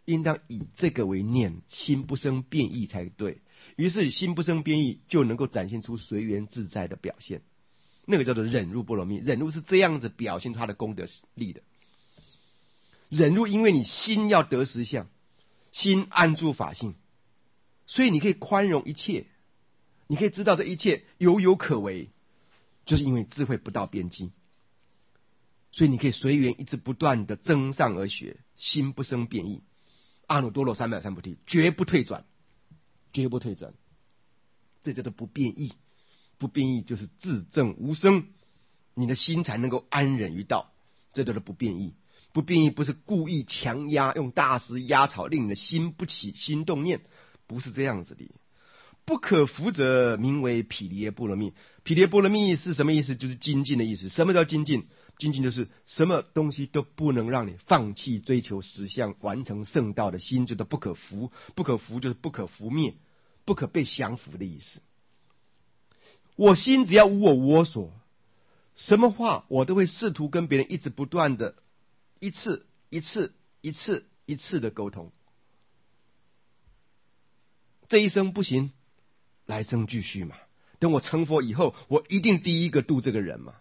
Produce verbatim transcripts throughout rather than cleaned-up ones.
应当以这个为念，心不生变异才对。于是心不生变异，就能够展现出随缘自在的表现，那个叫做忍辱波罗蜜。忍辱是这样子表现出他的功德力的。忍辱因为你心要得实相，心安住法性，所以你可以宽容一切，你可以知道这一切有有可为，就是因为智慧不到边际，所以你可以随缘一直不断的增上而学，心不生变异。阿耨多罗三藐三菩提，绝不退转，绝不退转，这叫做不变异。不变异就是自证无生，你的心才能够安忍于道，这叫做不变异。不变异不是故意强压，用大石压草，令你的心不起心动念，不是这样子的。不可服者，名为毗梨耶波罗蜜。毗梨耶波罗蜜是什么意思？就是精进的意思。什么叫精进？精进就是什么东西都不能让你放弃追求实相，完成圣道的心，就是不可服。不可服就是不可拂灭，不可被降服的意思。我心只要无我无我所，什么话我都会试图跟别人一直不断的一次一次一次一次的沟通。这一生不行，来生继续嘛。等我成佛以后，我一定第一个度这个人嘛。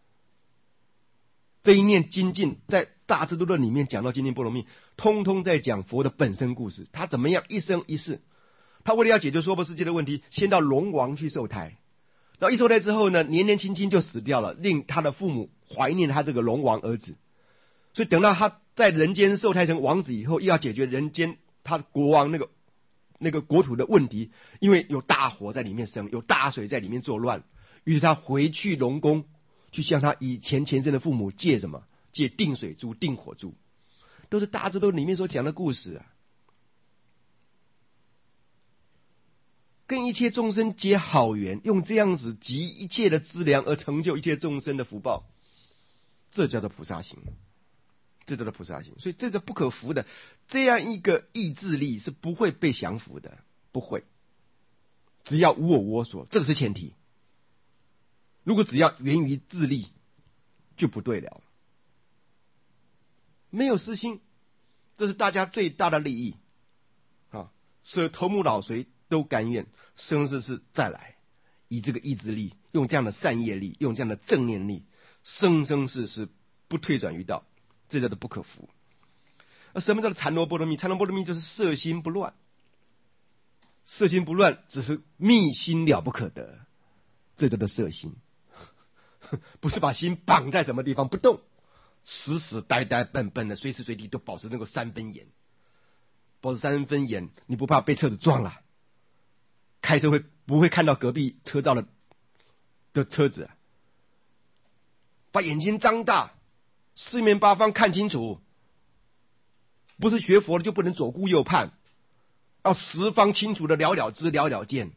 这一念精进，在大智度论里面讲到精进波罗蜜，通通在讲佛的本身故事。他怎么样一生一世，他为了要解决娑婆世界的问题，先到龙王去受胎，然后一受胎之后呢，年年轻轻就死掉了，令他的父母怀念他这个龙王儿子。所以等到他在人间受胎成王子以后，又要解决人间他国王那个那个国土的问题，因为有大火在里面生，有大水在里面作乱，于是他回去龙宫，去向他以前前生的父母借什么？借定水珠、定火珠，都是大智度里面所讲的故事啊。跟一切众生结好缘，用这样子集一切的资粮而成就一切众生的福报，这叫做菩萨行，这叫做菩萨行。所以这个不可服的这样一个意志力是不会被降服的，不会。只要无我无我所，这个是前提。如果只要源于自利，就不对了。没有私心，这是大家最大的利益啊！舍头目老随都甘愿，生世世再来，以这个意志力，用这样的善业力，用这样的正念力，生生世世不退转于道，这叫做不可服。而什么叫做禅罗波罗蜜？禅罗波罗蜜就是摄心不乱，摄心不乱只是密心了不可得，这叫做摄心。不是把心绑在什么地方不动，死死呆呆笨笨的，随时随地都保持那个三分眼，保持三分眼，你不怕被车子撞了？开车会不会看到隔壁车道的的车子？把眼睛张大，四面八方看清楚。不是学佛的就不能左顾右盼，要十方清楚的了了知了了见。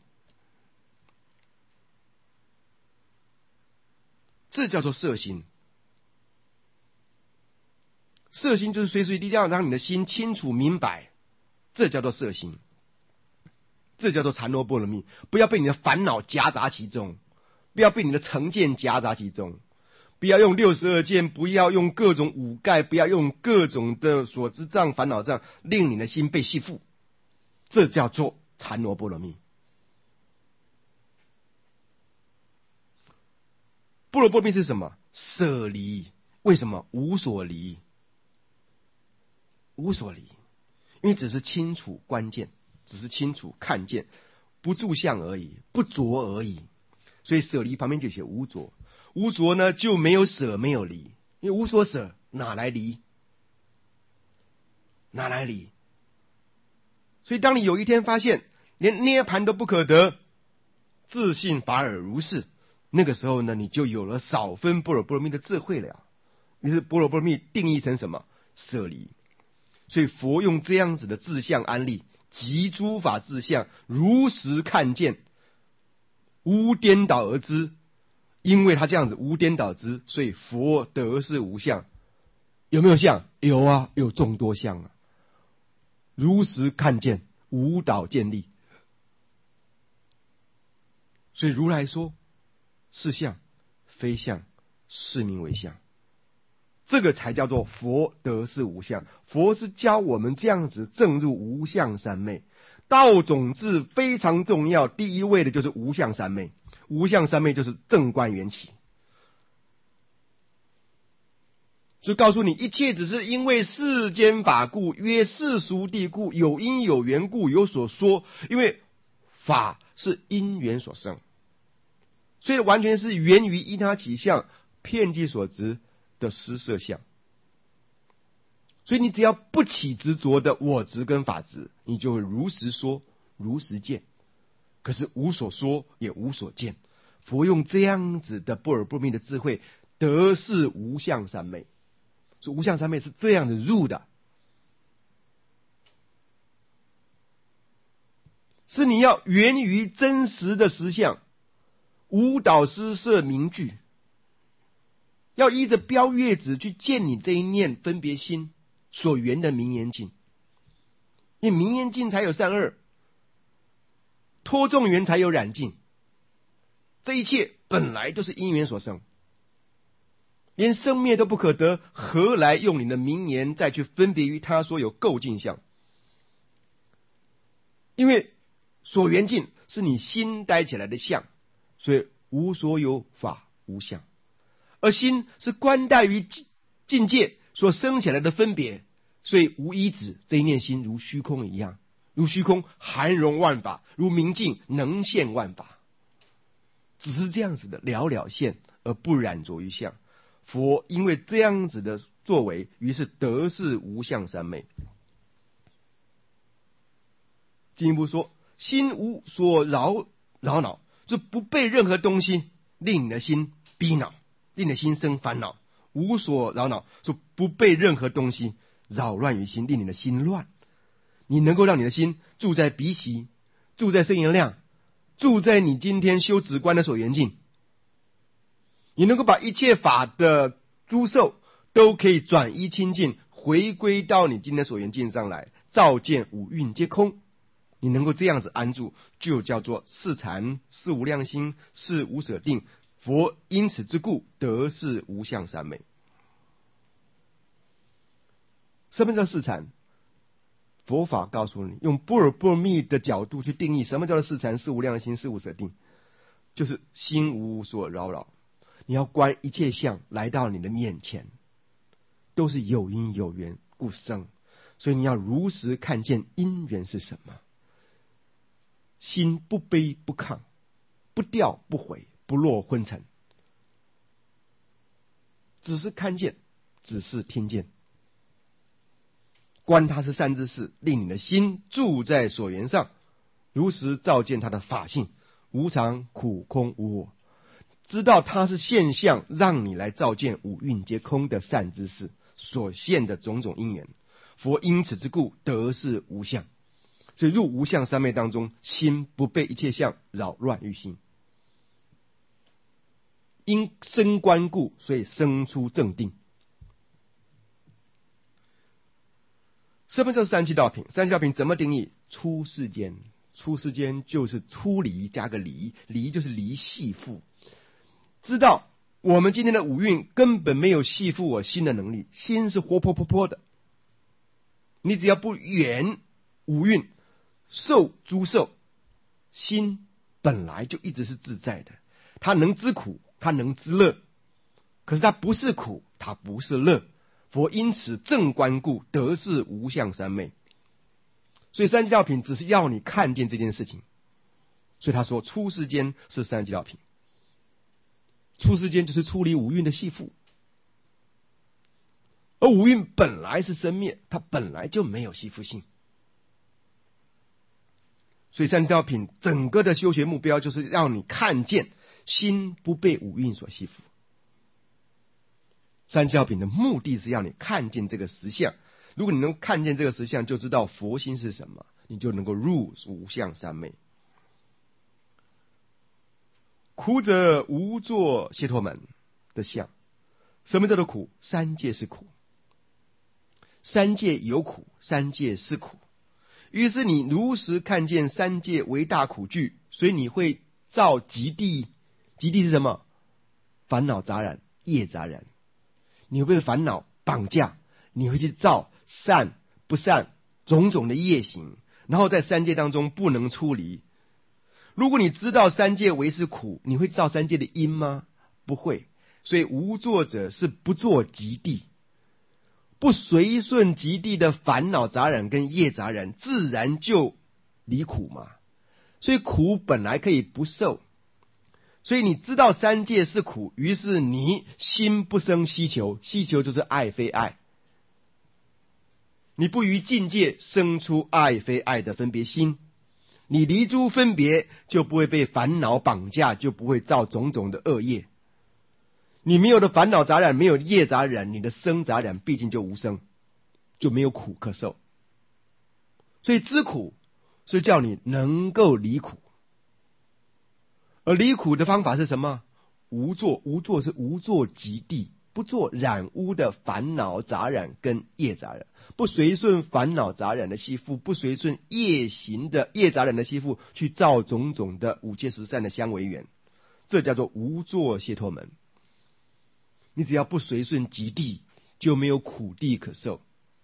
这叫做摄心。摄心就是随时随地要让你的心清楚明白，这叫做摄心，这叫做禅罗波罗蜜。不要被你的烦恼夹杂其中，不要被你的成见夹杂其中，不要用六十二见，不要用各种五盖，不要用各种的所知障、烦恼障，令你的心被吸附，这叫做禅罗波罗蜜。波罗波罗蜜是什么？舍离。为什么？无所离。无所离，因为只是清楚关键，只是清楚看见，不住相而已，不着而已。所以舍离旁边就写无着，无着呢就没有舍，没有离，因为无所舍，哪来离？哪来离？所以当你有一天发现连涅盘都不可得，自信法尔如是，那个时候呢，你就有了少分般若波罗蜜的智慧了。于是般若波罗蜜定义成什么？舍离。所以佛用这样子的自相安立，即诸法自相，如实看见，无颠倒而知。因为他这样子无颠倒之，所以佛得是无相。有没有相？有啊，有众多相啊。如实看见，无倒见立。所以如来说是相非相，是名为相。 这个才叫做佛得是无相。佛是教我们这样子证入无相三昧。道种智非常重要，第一位的就是无相三昧。无相三昧就是正观缘起，就告诉你一切只是因为世间法故，曰世俗谛故，有因有缘故有所说。因为法是因缘所生，所以完全是源于依他起相，遍计所执的施设相。所以你只要不起执着的我执跟法执，你就会如实说如实见，可是无所说也无所见。佛用这样子的般若波罗蜜的智慧，得是无相三昧。所以无相三昧是这样的入的，是你要源于真实的实相，无导施设名句，要依着标月子去见你这一念分别心所缘的名言境。因为名言境才有善恶，托众缘才有染净，这一切本来都是因缘所生，连生灭都不可得，何来用你的名言再去分别于他所有构境相？因为所缘境是你心待起来的相，所以无所有法无相，而心是观待于境界所生起来的分别，所以无一止。这一念心如虚空一样，如虚空含容万法，如明镜能现万法，只是这样子的了了现，而不染着于相。佛因为这样子的作为，于是得是无相三昧。进一步说，心无所扰扰恼，就不被任何东西令你的心逼恼，令你的心生烦恼。无所扰恼，就不被任何东西扰乱于心，令你的心乱。你能够让你的心住在鼻息，住在声言量，住在你今天修止观的所缘境，你能够把一切法的诸受都可以转依清净，回归到你今天所缘境上来，照见五蕴皆空。你能够这样子安住，就叫做是禅，是无量心，是无舍定。佛因此之故，得是无相三昧。什么叫是禅？佛法告诉你，用般若波罗蜜的角度去定义什么叫做是禅，是无量心，是无舍定，就是心无所扰扰。你要观一切相来到你的面前，都是有因有缘故生，所以你要如实看见因缘是什么。心不卑不亢，不掉不毁，不落昏沉，只是看见，只是听见。观它是善知识，令你的心住在所缘上，如实照见它的法性，无常苦空无我，知道它是现象，让你来照见五蕴皆空的善知识所现的种种因缘。佛因此之故，得是无相。所以入无相三昧当中，心不被一切相扰乱于心。因生观故，所以生出正定。什么叫三七道品？三七道品怎么定义？出世间，出世间就是出离加个离，离就是离系缚。知道我们今天的五蕴根本没有系缚我心的能力，心是活泼泼泼的。你只要不缘五蕴受诸受，心本来就一直是自在的，它能知苦，它能知乐，可是它不是苦，它不是乐。佛因此正观故，得是无相三昧。所以三七道品只是要你看见这件事情，所以他说出世间是三七道品。出世间就是出离五蕴的系缚，而五蕴本来是生灭，它本来就没有系缚性。所以三七道品整个的修学目标就是让你看见心不被五蕴所系缚。三七道品的目的是让你看见这个实相，如果你能看见这个实相，就知道佛心是什么，你就能够入无相三昧。苦者无作解脱门的相。什么叫做苦？三界是苦，三界有苦，三界是苦。于是你如实看见三界为大苦具，所以你会造极地。极地是什么？烦恼杂染，业杂染。你会被烦恼绑架，你会去造善不善种种的业行，然后在三界当中不能出离。如果你知道三界为是苦，你会造三界的因吗？不会。所以无作者是不作极地，不随顺极地的烦恼杂染跟业杂染，自然就离苦嘛。所以苦本来可以不受，所以你知道三界是苦，于是你心不生希求，希求就是爱非爱，你不于境界生出爱非爱的分别心，你离诸分别，就不会被烦恼绑架，就不会造种种的恶业。你没有的烦恼杂染，没有业杂染，你的生杂染毕竟就无生，就没有苦可受。所以知苦是叫你能够离苦，而离苦的方法是什么？无作。无作是无作极地，不做染污的烦恼杂染跟业杂染，不随顺烦恼杂染的吸附，不随顺业行的业杂染的吸附，去造种种的五戒十善的相违缘，这叫做无作解脱门。你只要不随顺极地，就没有苦地可受。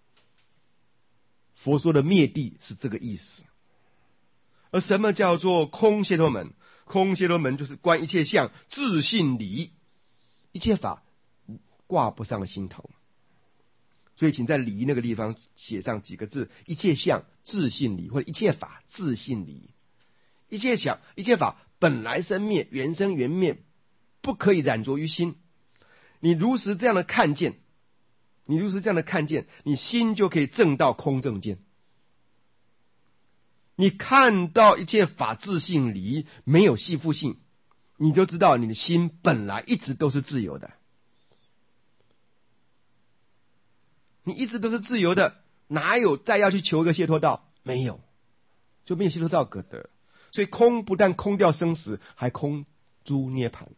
佛说的灭地是这个意思。而什么叫做空解脱门？空解脱门就是观一切相自性理，一切法挂不上心头。所以请在理那个地方写上几个字：一切相自性理，或者一切法自性理。一切相一切法本来生灭，缘生缘灭，不可以染着于心。你如实这样的看见，你如实这样的看见，你心就可以证到空正见。你看到一切法自性离，没有系缚性，你就知道你的心本来一直都是自由的。你一直都是自由的，哪有再要去求一个解脱道？没有，就没有解脱道可得。所以空不但空掉生死，还空诸涅槃。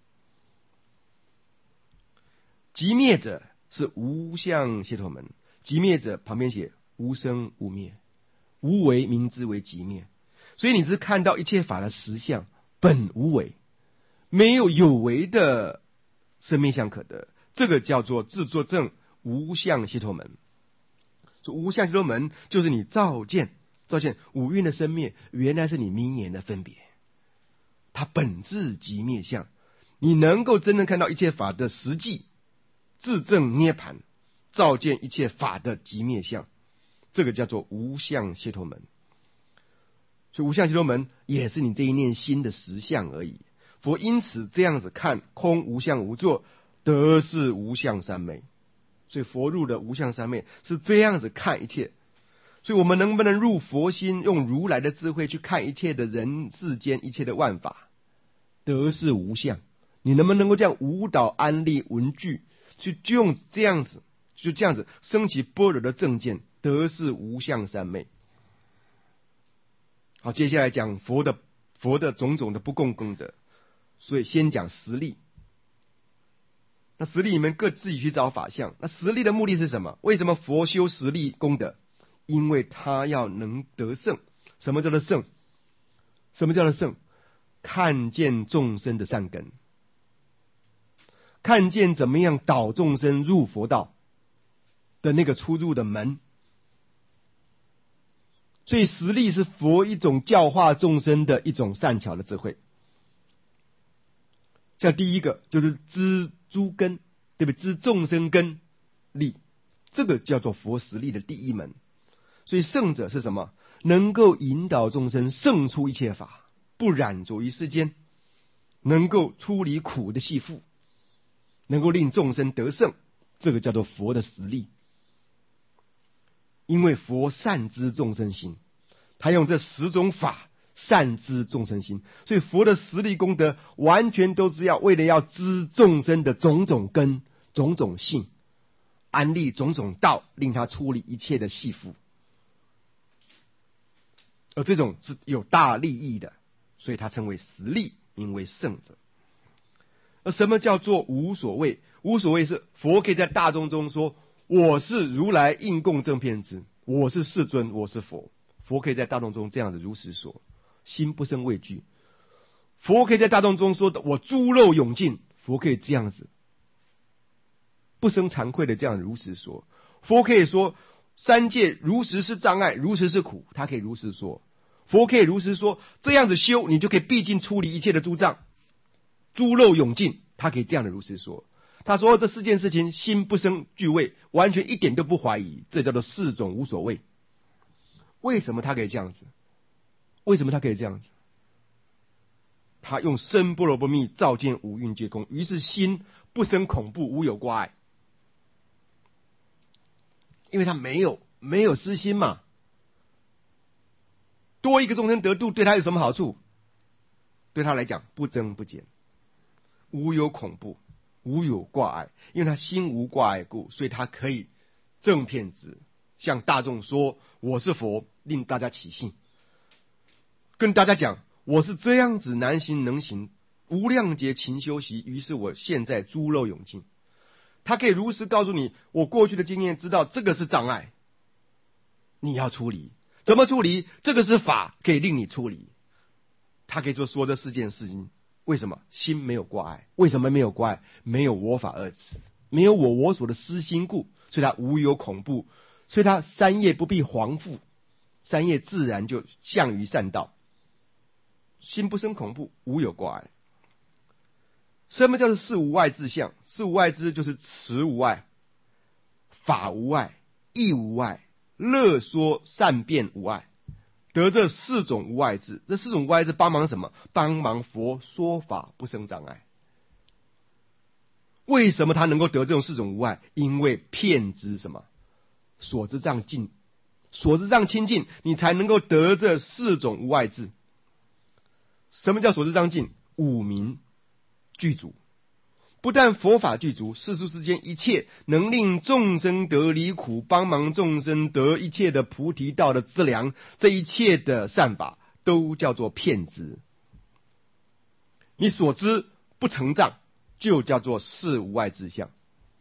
寂灭者是无相解脱门，寂灭者旁边写无生无灭，无为名之为寂灭。所以你只是看到一切法的实相本无为，没有有为的生灭相可得，这个叫做自作证无相解脱门。所以无相解脱门就是你照见照见五蕴的生灭，原来是你名言的分别，它本质即灭相。你能够真正看到一切法的实际，自证涅槃，照见一切法的即灭相，这个叫做无相解脱门。所以无相解脱门也是你这一念心的实相而已。佛因此这样子看空无相无作，得是无相三昧。所以佛入的无相三昧是这样子看一切。所以我们能不能入佛心，用如来的智慧去看一切的人世间一切的万法，得是无相。你能不能够这样无导安立文具，去就用这样子就这样子升起般若的正见，得是无相三昧。好，接下来讲佛的佛的种种的不共功德。所以先讲实力。那实力你们各自己去找法相。那实力的目的是什么？为什么佛修实力功德？因为他要能得胜。什么叫做胜？什么叫做胜？看见众生的善根，看见怎么样导众生入佛道的那个出入的门。所以实力是佛一种教化众生的一种善巧的智慧。像第一个就是知诸根，对不对？知众生根力，这个叫做佛实力的第一门。所以圣者是什么？能够引导众生胜出一切法，不染着于世间，能够出离苦的系缚，能够令众生得胜，这个叫做佛的实力。因为佛善知众生心，他用这十种法善知众生心，所以佛的实力功德完全都是要为了要知众生的种种根、种种性，安立种种道，令他出离一切的系缚。而这种是有大利益的，所以他称为实力，名为圣者。而什么叫做无所谓？无所谓是佛可以在大众中说，我是如来应供正遍知，我是世尊，我是佛。佛可以在大众中这样子如实说，心不生畏惧。佛可以在大众中说的，我诸漏永尽，佛可以这样子不生惭愧的这样如实说。佛可以说三界如实是障碍，如实是苦，他可以如实说。佛可以如实说，这样子修你就可以毕竟出离一切的诸障，诸漏永尽，他可以这样的如实说。他说这四件事情心不生惧畏，完全一点都不怀疑，这叫做四种无所谓。为什么他可以这样子？为什么他可以这样子？他用身般若波罗蜜照见五蕴皆空，于是心不生恐怖，无有挂碍。因为他没有没有私心嘛。多一个众生得度，对他有什么好处？对他来讲，不增不减，无有恐怖，无有挂碍。因为他心无挂碍故，所以他可以正遍知，向大众说我是佛，令大家起信，跟大家讲我是这样子难行能行，无量劫勤修习，于是我现在诸漏永尽。他可以如实告诉你，我过去的经验知道这个是障碍，你要处理。怎么处理？这个是法，可以令你处理。他可以说说这四件事情，为什么？心没有挂碍。为什么没有挂碍？没有我法二执，没有我我所的私心故，所以他无有恐怖，所以他三业不必惶复，三业自然就向于善道，心不生恐怖，无有挂碍。什么叫做事无碍自相？事无碍之就是持无碍，法无碍，义无碍，乐说善辩无碍，得这四种无碍智。这四种无碍智帮忙什么？帮忙佛说法不生障碍。为什么他能够得这种四种无碍？因为遍知什么？所知障尽，所知障清净，你才能够得这四种无碍智。什么叫所知障尽？五明具足，不但佛法具足，世俗世间一切能令众生得离苦，帮忙众生得一切的菩提道的资粮，这一切的善法都叫做遍知。你所知不成障，就叫做事无碍智相。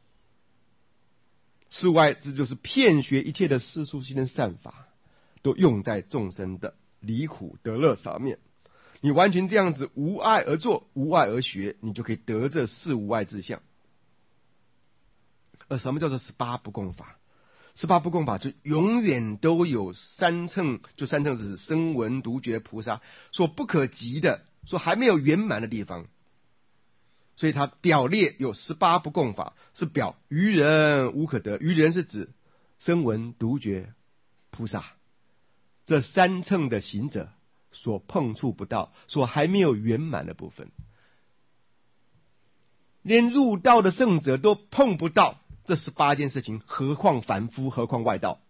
事无碍智就是遍学一切的世俗性的善法，都用在众生的离苦得乐上面。你完全这样子无碍而做，无碍而学，你就可以得这四无碍智相。而什么叫做十八不共法？十八不共法就永远都有三乘，就三乘是声闻独觉菩萨所不可及的，说还没有圆满的地方。所以他表列有十八不共法，是表愚人无可得。愚人是指声闻独觉菩萨这三乘的行者所碰触不到，所还没有圆满的部分，连入道的圣者都碰不到这十八件事情，何况凡夫，何况外道。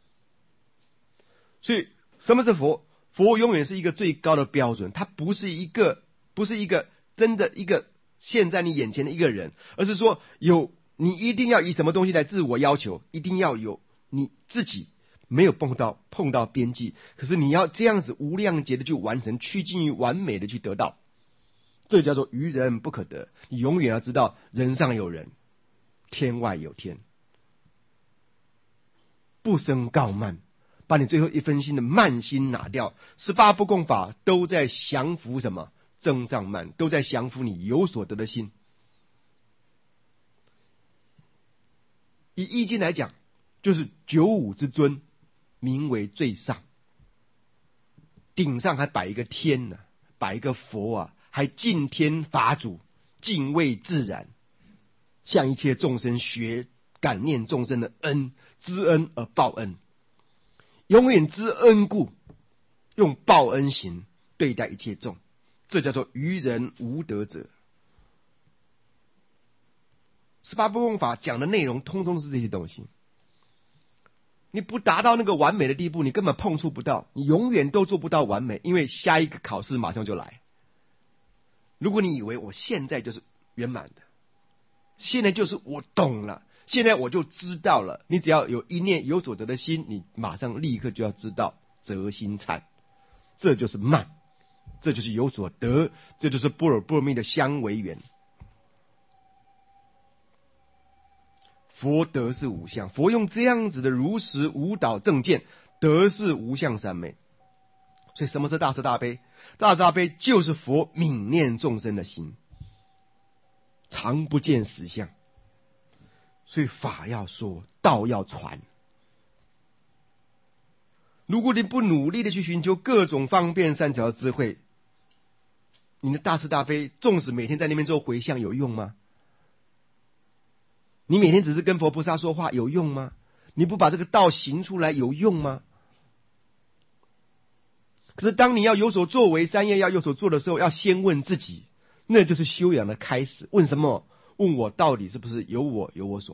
所以什么是佛？佛永远是一个最高的标准，它不是一个不是一个真的一个现在你眼前的一个人，而是说有你一定要以什么东西来自我要求，一定要有你自己没有碰到碰到边际，可是你要这样子无量劫的去完成，趋近于完美的去得到，这叫做愚人不可得。你永远要知道，人上有人，天外有天，不生傲慢，把你最后一分心的慢心拿掉。十八不共法都在降服什么？增上慢，都在降服你有所得的心。以易经来讲，就是九五之尊，名为最上，顶上还摆一个天呢、啊，摆一个佛啊，还敬天法主，敬畏自然，向一切众生学，感念众生的恩，知恩而报恩，永远知恩故，用报恩行对待一切众，这叫做愚人无德者。十八不共法讲的内容通通是这些东西。你不达到那个完美的地步，你根本碰触不到，你永远都做不到完美，因为下一个考试马上就来。如果你以为我现在就是圆满的，现在就是我懂了，现在我就知道了，你只要有一念有所得的心，你马上立刻就要知道择心忏，这就是慢，这就是有所得，这就是般若波罗蜜的相违缘。佛得是无相，佛用这样子的如实无倒正见，得是无相三昧。所以什么是大慈大悲？大慈大悲就是佛悯念众生的心，常不见实相。 所以法要说，道要传。如果你不努力的去寻求各种方便善巧的智慧，你的大慈大悲，纵使每天在那边做回向，有用吗？你每天只是跟佛菩萨说话，有用吗？你不把这个道行出来，有用吗？可是当你要有所作为，三业要有所做的时候，要先问自己，那就是修养的开始。问什么？问我到底是不是有我有我所？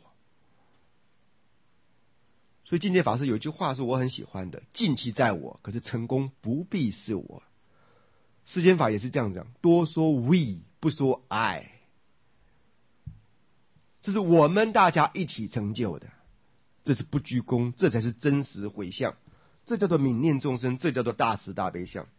所以境界法师有一句话是我很喜欢的：尽其在我，可是成功不必是我。世间法也是这样讲，多说 we 不说 I， 这是我们大家一起成就的，这是不居功，这才是真实回向，这叫做泯念众生，这叫做大慈大悲相。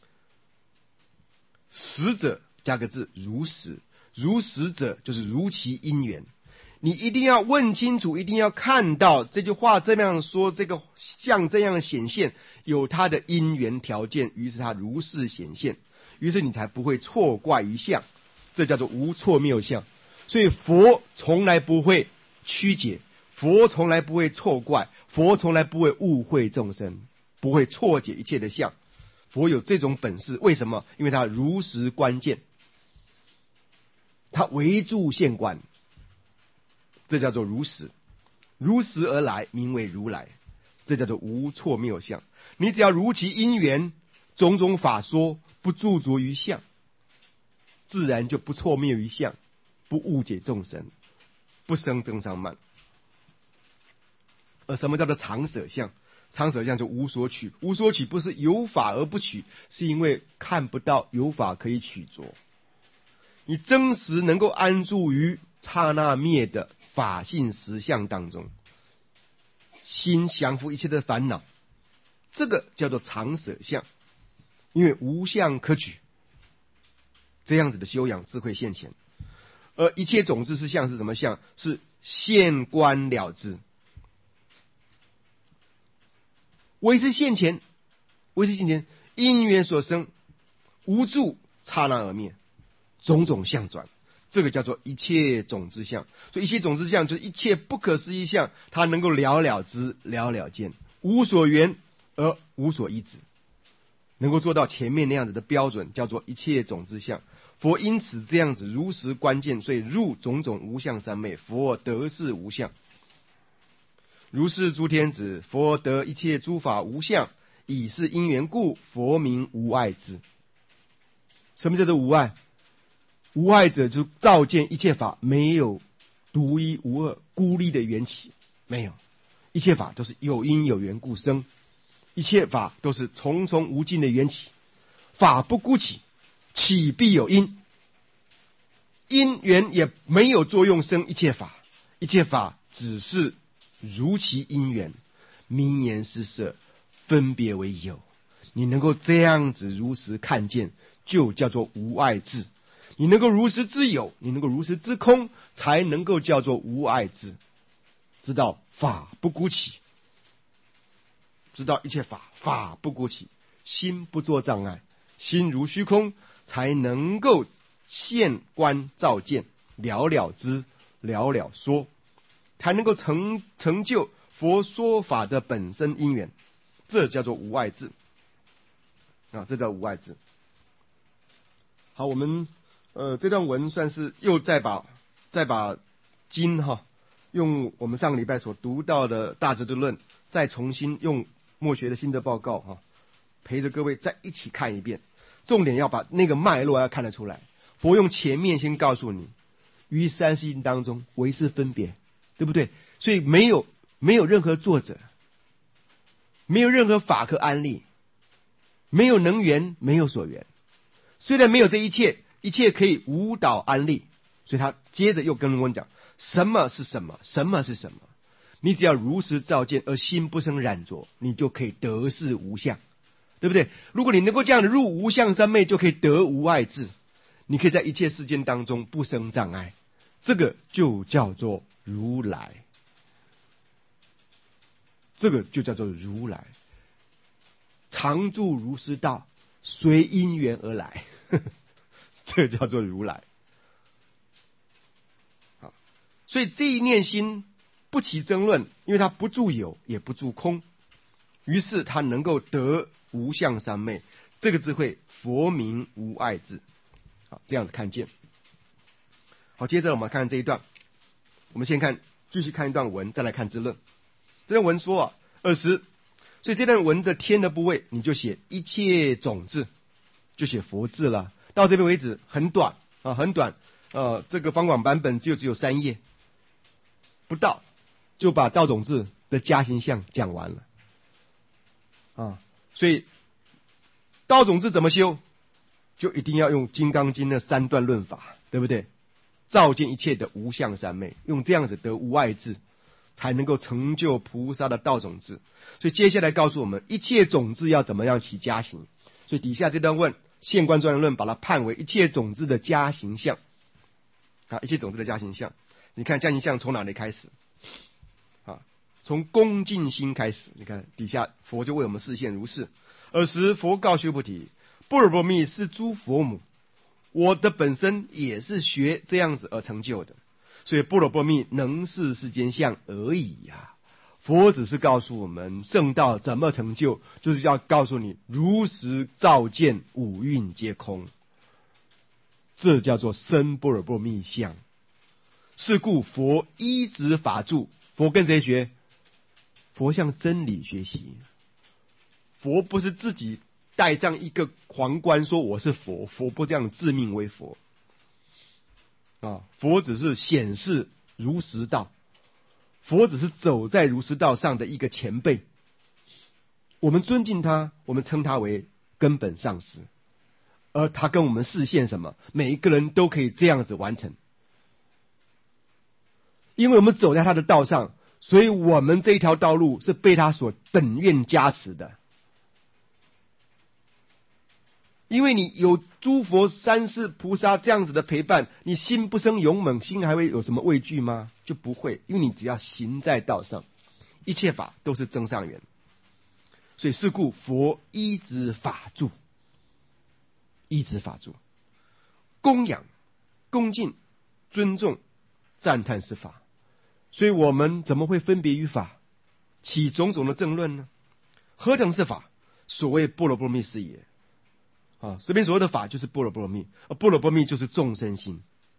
实者加个字，如实，如实者就是如其因缘。你一定要问清楚，一定要看到这句话这样说，这个像这样显现有它的因缘条件，于是它如是显现，于是你才不会错怪于相，这叫做无错谬相。所以佛从来不会曲解，佛从来不会错怪，佛从来不会误会众生，不会错解一切的相。佛有这种本事，为什么？因为他如实关键，他围住现观，这叫做如实，如实而来，名为如来，这叫做无错谬相。你只要如其因缘，种种法说，不著着于相，自然就不错谬于相，不误解众生，不生增上慢。而什么叫做常舍相？常舍相就无所取，无所取不是有法而不取，是因为看不到有法可以取着。你真实能够安住于刹那灭的法性实相当中，心降服一切的烦恼，这个叫做常舍相，因为无相可取，这样子的修养智慧现前。而一切种子是相，是什么相？是现观了知。唯是现前，唯是现前，因缘所生，无助刹那而灭，种种相转，这个叫做一切种子相。所以一切种子相就是一切不可思议相，它能够了了知，了了见，无所缘而无所依止，能够做到前面那样子的标准，叫做一切种子相。佛因此这样子如实关键，所以入种种无相三昧，佛得是无相。如是诸天子，佛得一切诸法无相，以是因缘故，佛名无碍智。什么叫做无碍？无碍者就照见一切法没有独一无二孤立的缘起，没有，一切法都是有因有缘故生，一切法都是重重无尽的缘起，法不孤起，起必有因，因缘也没有作用生一切法，一切法只是如其因缘，名言施设，分别为有。你能够这样子如实看见，就叫做无碍智。你能够如实知有，你能够如实知空，才能够叫做无碍智。知道法不孤起，知道一切法法不孤起，心不作障碍，心如虚空，才能够现观照见，了了知，了了说，才能够成成就佛说法的本身因缘，这叫做无碍智啊，这叫无碍智。好，我们呃这段文算是又再把再把经哈，用我们上个礼拜所读到的大智度论，再重新用默学的心得报告哈，陪着各位再一起看一遍。重点要把那个脉络要看得出来。佛用前面先告诉你，于三世因当中唯是分别，对不对？所以没有没有任何作者，没有任何法可安立，没有能缘，没有所缘。虽然没有这一切，一切可以无导安立，所以他接着又跟我们讲，什么是什么，什么是什么。你只要如实照见，而心不生染着，你就可以得是无相，对不对？如果你能够这样的入无相三昧，就可以得无碍智，你可以在一切世间当中不生障碍，这个就叫做如来，这个就叫做如来。常住如是道，随因缘而来，呵呵，这叫做如来。好， 所以这一念心不起争论，因为它不住有也不住空，于是它能够得无相三昧。这个智慧佛名无碍智。好，这样子看见。好，接着我们看这一段，我们先看继续看一段文，再来看智论。这段文说啊，二十，所以这段文的天的部位，你就写一切种子，就写佛字了。到这边为止很短啊，很短。呃，这个方广版本就只有三页不到，就把道种子的加行相讲完了啊。所以道种子怎么修，就一定要用《金刚经》的三段论法，对不对？照见一切的无相三昧，用这样子得无碍智，才能够成就菩萨的道种子。所以接下来告诉我们，一切种子要怎么样起加行。所以底下这段问现观专论，把它判为一切种子的加行相啊，一切种子的加行相。你看加行相从哪里开始啊？从恭敬心开始。你看底下佛就为我们示现如是。尔时佛告须菩提，般若波罗蜜是诸佛母，我的本身也是学这样子而成就的，所以般若波罗蜜能是世间相而已呀、啊。佛只是告诉我们圣道怎么成就，就是要告诉你如实照见五蕴皆空，这叫做生般若波罗蜜相。是故佛依止法住，佛跟谁学？佛向真理学习。佛不是自己戴上一个皇冠说我是佛，佛不这样自命为佛啊，佛只是显示如实道，佛只是走在如实道上的一个前辈，我们尊敬他，我们称他为根本上师，而他跟我们示现什么？每一个人都可以这样子完成，因为我们走在他的道上，所以我们这一条道路是被他所等愿加持的。因为你有诸佛三世菩萨这样子的陪伴，你心不生勇猛，心还会有什么畏惧吗？就不会，因为你只要行在道上，一切法都是增上缘。所以是故佛依止法住，依止法住，供养、恭敬、尊重、赞叹是法。所以我们怎么会分别于法，起种种的争论呢？何等是法？所谓般若波罗蜜是也。啊，这边所谓的法就是般若波罗蜜，而般若波罗蜜就是众生心。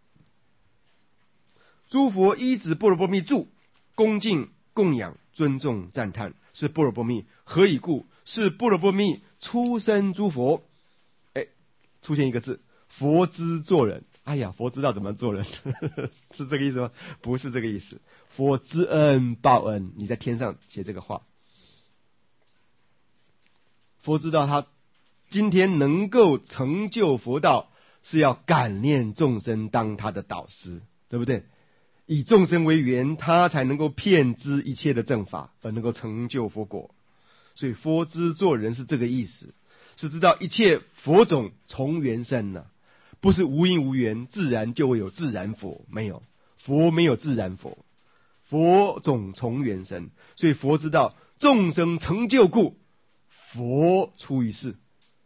诸佛依止般若波罗蜜住，恭敬、供养、尊重、赞叹，是般若波罗蜜。何以故？是般若波罗蜜出生诸佛。哎，出现一个字，佛知做人。哎呀，佛知道怎么做人，是这个意思吗？不是这个意思。佛知恩报恩，你在天上写这个话。佛知道他今天能够成就佛道，是要感念众生当他的导师，对不对？以众生为缘，他才能够遍知一切的正法，而能够成就佛果。所以佛知做人是这个意思，是知道一切佛种从缘生呢、啊，不是无因无缘自然就会有自然佛，没有，佛没有自然佛，佛种从缘生。所以佛知道众生成就故，佛出于世。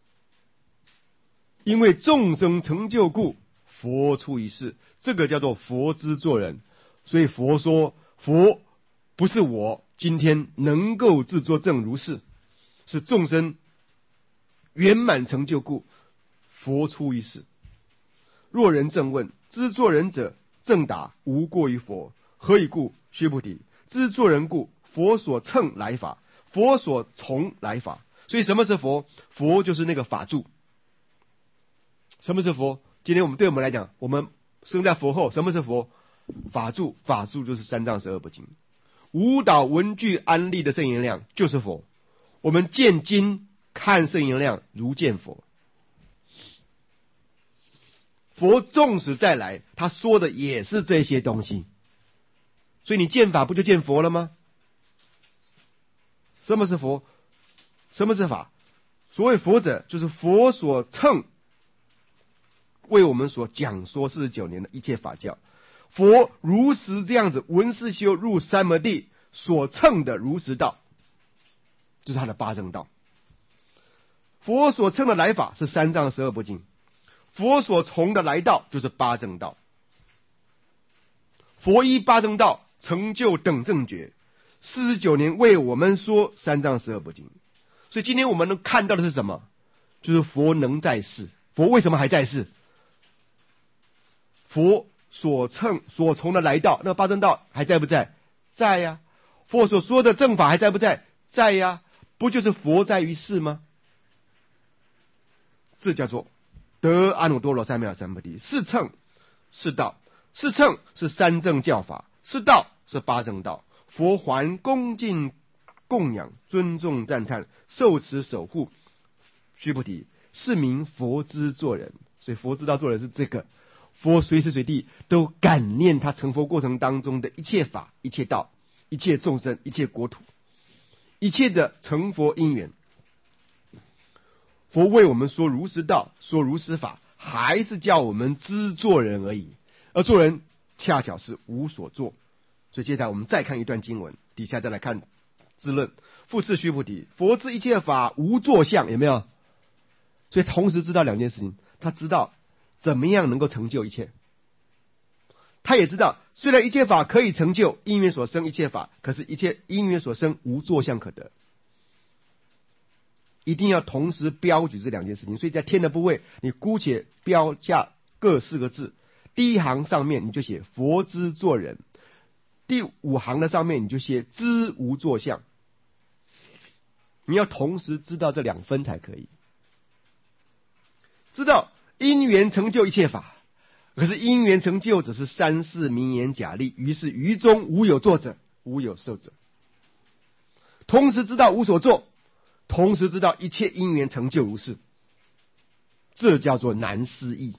因为众生成就故，佛出于世，这个叫做佛知做人。所以佛说，佛不是我今天能够自作正如是，是众生圆满成就故，佛出于世。若人正问，知作人者，正答无过于佛。何以故？须菩提，知作人故，佛所乘来法，佛所从来法。所以什么是佛？佛就是那个法住。什么是佛？今天我们对我们来讲，我们生在佛后，什么是佛？法住，法住就是三藏十二部经，无导文具安立的圣言量就是佛。我们见经看圣言量如见佛。佛纵使再来，他说的也是这些东西，所以你见法不就见佛了吗？什么是佛？什么是法？所谓佛者，就是佛所乘为我们所讲说四十九年的一切法教。佛如实这样子闻思修入三摩地所乘的如实道，就是他的八正道。佛所乘的来法是三藏十二部经，佛所从的来道就是八正道。 佛依八正道成就等正觉，四十九年为我们说三藏十二部经。所以今天我们能看到的是什么？就是佛能在世。佛为什么还在世？佛所乘所从的来道，那八正道还在不在？在呀。佛所说的正法还在不在？在呀。不就是佛在于世吗？这叫做得阿耨多罗三藐三菩提。是乘是道，是乘是三正教法，是道是八正道。佛还恭敬供养、尊重、赞叹、受持、守护。须菩提，是名佛之做人。所以佛知道做人是这个，佛随时随地都感念他成佛过程当中的一切法、一切道、一切众生、一切国土、一切的成佛因缘。佛为我们说如实道，说如实法，还是叫我们知做人而已。而做人恰巧是无所作。所以接下来我们再看一段经文，底下再来看自论。复次须菩提，佛知一切法无作相，有没有？所以同时知道两件事情，他知道怎么样能够成就一切，他也知道虽然一切法可以成就，因缘所生一切法，可是一切因缘所生无作相可得。一定要同时标举这两件事情。所以在天的部位，你姑且标下各四个字，第一行上面你就写佛知做人，第五行的上面你就写知无作相。你要同时知道这两分才可以。知道因缘成就一切法，可是因缘成就只是三世名言假立，于是于中无有作者，无有受者。同时知道无所作，同时知道一切因缘成就如是，这叫做难思议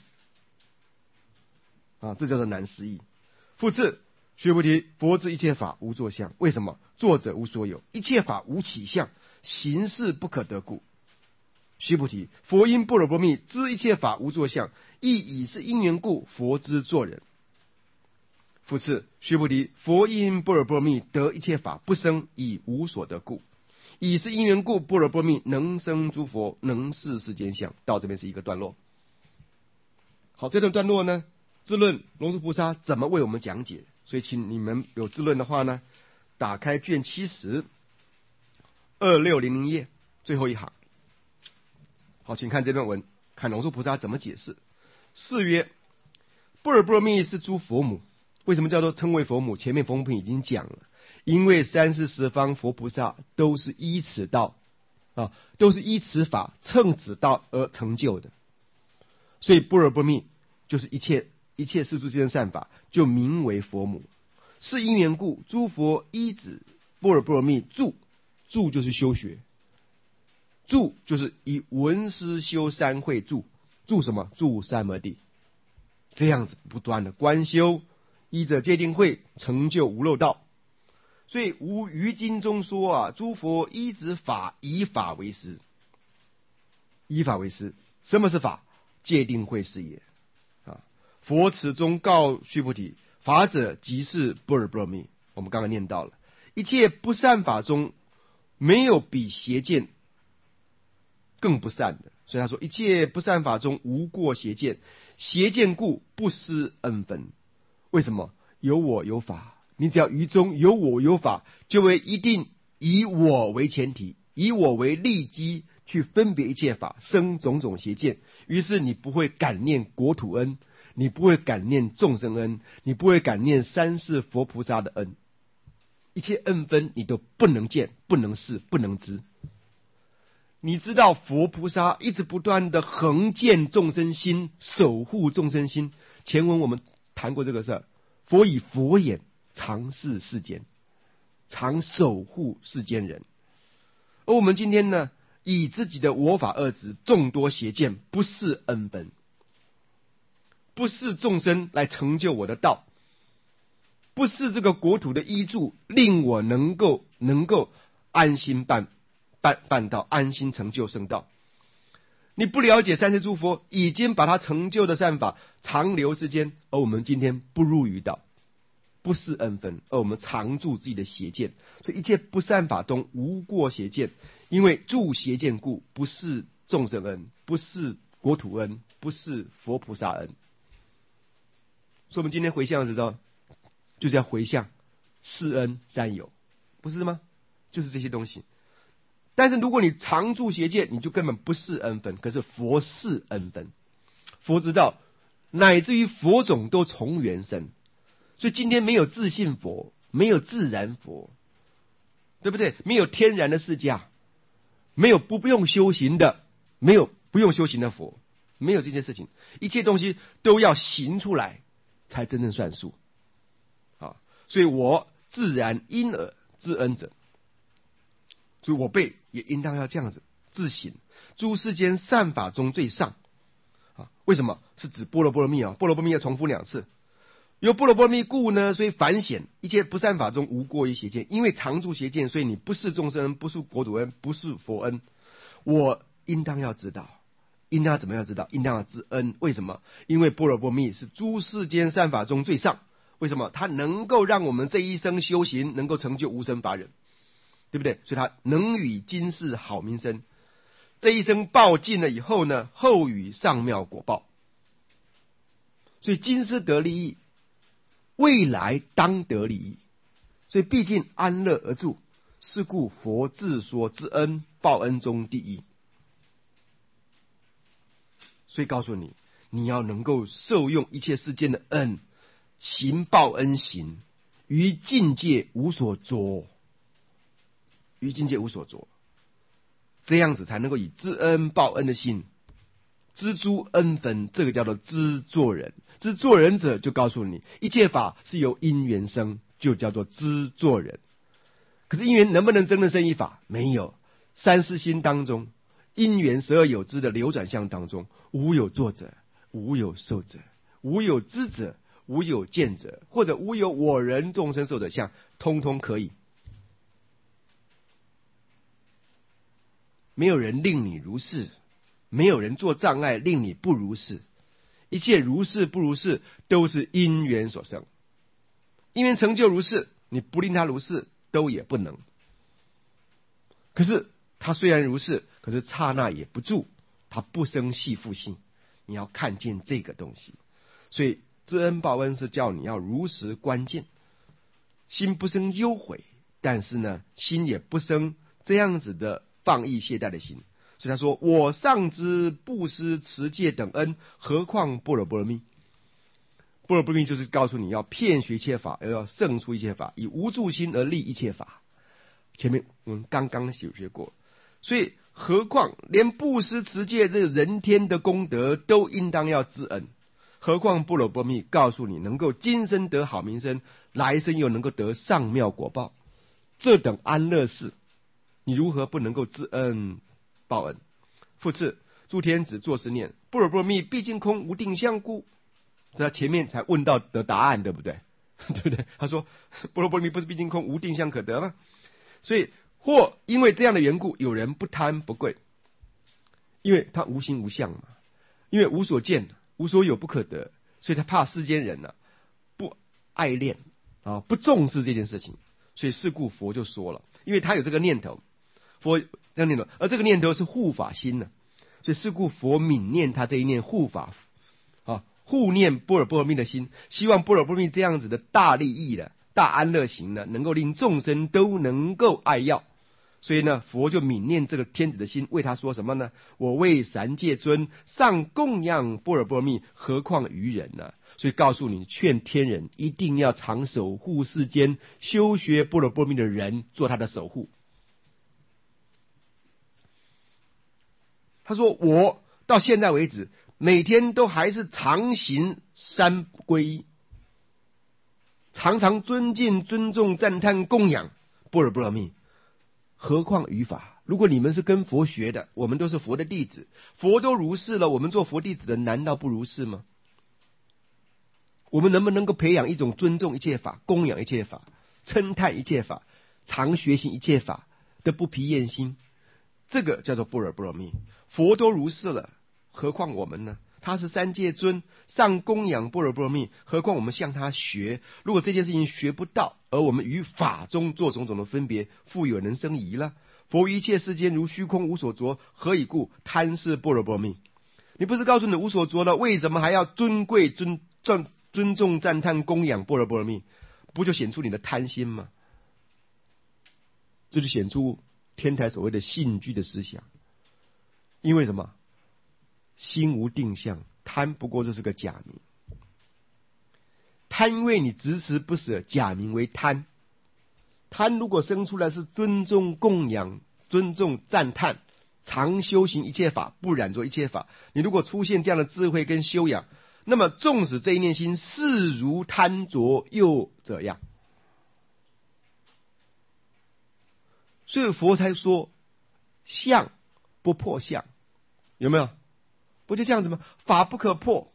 啊！这叫做难思议。复次，须菩提，佛知一切法无作相。为什么？作者无所有，一切法无起相，行识不可得故。须菩提，佛因般若波罗蜜知一切法无作相，亦以是因缘故，佛知做人。复次，须菩提，佛因般若波罗蜜得一切法不生，以无所得故。以是因缘故，般若波罗蜜能生诸佛，能示世间相。到这边是一个段落。好，这段段落呢，自论龙树菩萨怎么为我们讲解？所以请你们有自论的话呢，打开卷七十二六零零页最后一行。好，请看这段文，看龙树菩萨怎么解释。是曰：般若波罗蜜是诸佛母。为什么叫做称为佛母？前面佛母品已经讲了，因为三世十方佛菩萨都是依此道啊，都是依此法乘此道而成就的，所以般若波罗蜜就是一切一切世诸间善法，就名为佛母。是因缘故，诸佛依止般若波罗蜜住，住就是修学。住就是以文思修三会住，住什么？住三摩地，这样子不断的观修，依着戒定慧成就无漏道。所以无于经中说啊，诸佛依止法，以法为师。以法为师，什么是法？戒定慧是也啊。佛此中告须菩提，法者即是般若波罗蜜。我们刚刚念到了，一切不善法中没有比邪见更不善的，所以他说一切不善法中无过邪见，邪见故不施恩分。为什么？有我有法，你只要于中有我有法，就会一定以我为前提，以我为利基去分别一切法，生种种邪见。于是你不会感念国土恩，你不会感念众生恩，你不会感念三世佛菩萨的恩，一切恩分你都不能见，不能视，不能知。你知道佛菩萨一直不断的恒见众生心，守护众生心。前文我们谈过这个事儿，佛以佛眼常视世间，常守护世间人。而我们今天呢，以自己的我法二执众多邪见，不视恩分，不视众生来成就我的道，不视这个国土的依助，令我能够能够安心办办办道，安心成就圣道。你不了解三世诸佛已经把他成就的善法长留世间，而我们今天不入于道，不是恩分，而我们常住自己的邪见。所以一切不善法中无过邪见，因为住邪见故，不是众生恩，不是国土恩，不是佛菩萨恩。所以我们今天回向的时候， 就是要回向世恩三有，不是吗？就是这些东西。但是如果你常住邪见，你就根本不是恩分，可是佛是恩分。佛知道，乃至于佛种都从缘生，所以今天没有自信佛，没有自然佛，对不对？没有天然的释迦，没有不用修行的，没有不用修行的佛，没有这件事情，一切东西都要行出来才真正算数啊！所以我自然因而自恩者，所以我辈也应当要这样子自省，诸世间善法中最上啊！为什么？是指般若波罗蜜啊？般若波罗蜜要重复两次。有般若波罗蜜故呢，所以反显一切不善法中无过于邪见，因为常住邪见，所以你不是众生恩，不是国土恩，不是佛恩。我应当要知道，应当要怎么样知道？应当要知恩。为什么？因为般若波罗蜜是诸世间善法中最上。为什么？它能够让我们这一生修行能够成就无生法忍，对不对？所以它能与今世好名声，这一生报尽了以后呢，后与上妙果报。所以今世得利益，未来当得利益，所以毕竟安乐而住，是故佛自说之恩报恩中第一。所以告诉你，你要能够受用一切世间的恩，行报恩行，于境界无所着，于境界无所着，这样子才能够以知恩报恩的心，知诸恩分，这个叫做知做人。知做人者就告诉你，一切法是由因缘生，就叫做知做人。可是因缘能不能真正生一法？没有。三世心当中，因缘十二有支的流转相当中，无有作者，无有受者，无有知者，无有见者，或者无有我人众生受者相，通通可以。没有人令你如是，没有人做障碍令你不如是。一切如是不如是，都是因缘所生。因缘成就如是，你不令他如是，都也不能。可是他虽然如是，可是刹那也不住，他不生系复性。你要看见这个东西。所以知恩报恩是叫你要如实观见，心不生忧悔，但是呢，心也不生这样子的放逸懈怠的心。所以他说，我尚知布施持戒等恩，何况般若波罗蜜。般若波罗蜜就是告诉你要遍学一切法，而要胜出一切法，以无住心而立一切法。前面我们刚刚有学过，所以何况连布施持戒这人天的功德都应当要知恩，何况般若波罗蜜告诉你能够今生得好名声，来生又能够得上妙果报，这等安乐事，你如何不能够知恩报恩？复次，诸天子作是念，般若波罗蜜毕竟空，无定相故。这他前面才问到的答案，对不对？对不对？他说般若波罗蜜不是毕竟空，无定相可得吗？所以或因为这样的缘故，有人不贪不贵，因为他无形无相嘛，因为无所见无所有不可得，所以他怕世间人呢、啊、不爱恋啊，不重视这件事情。所以是故佛就说了，因为他有这个念头，佛这样念头，而这个念头是护法心呢、啊，所以是故佛悯念他这一念护法啊，护念般若波罗蜜的心，希望般若波罗蜜这样子的大利益的大安乐行呢，能够令众生都能够爱要。所以呢，佛就悯念这个天子的心，为他说什么呢？我为三界尊，上供养般若波罗蜜，何况于人呢？所以告诉你，劝天人一定要常守护世间修学般若波罗蜜的人，做他的守护。他说，我到现在为止，每天都还是常行三皈依，常常尊敬、尊重、赞叹、供养般若波罗蜜，何况于法？如果你们是跟佛学的，我们都是佛的弟子，佛都如是了，我们做佛弟子的难道不如是吗？我们能不能够培养一种尊重一切法、供养一切法、称叹一切法、常学习一切法的不疲厌心？这个叫做般若波罗蜜。佛都如是了，何况我们呢？他是三界尊，上供养般若波罗蜜，何况我们向他学？如果这件事情学不到，而我们于法中做种种的分别，复有人生疑了。佛于一切世间如虚空无所着，何以故？贪是般若波罗蜜。你不是告诉你无所着了，为什么还要尊贵尊尊尊重赞叹供养般若波罗蜜？ 不就显出你的贪心吗？这就显出天台所谓的性居的思想。因为什么？心无定向，贪不过就是个假名。贪因为你执持不舍，假名为贪。贪如果生出来是尊重供养、尊重赞叹，常修行一切法，不染着一切法，你如果出现这样的智慧跟修养，那么纵使这一念心势如贪着，又怎样？所以佛才说相不破相，有没有？不就这样子吗？法不可破，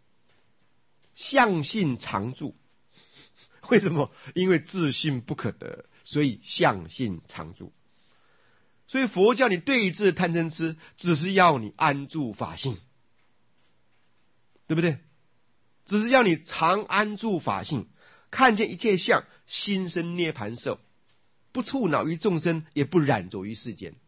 相性常住。为什么？因为自性不可得，所以相性常住。所以佛教你对治贪嗔痴，只是要你安住法性，对不对？只是要你常安住法性，看见一切相，心生涅盘受，不触恼于众生，也不染着于世间。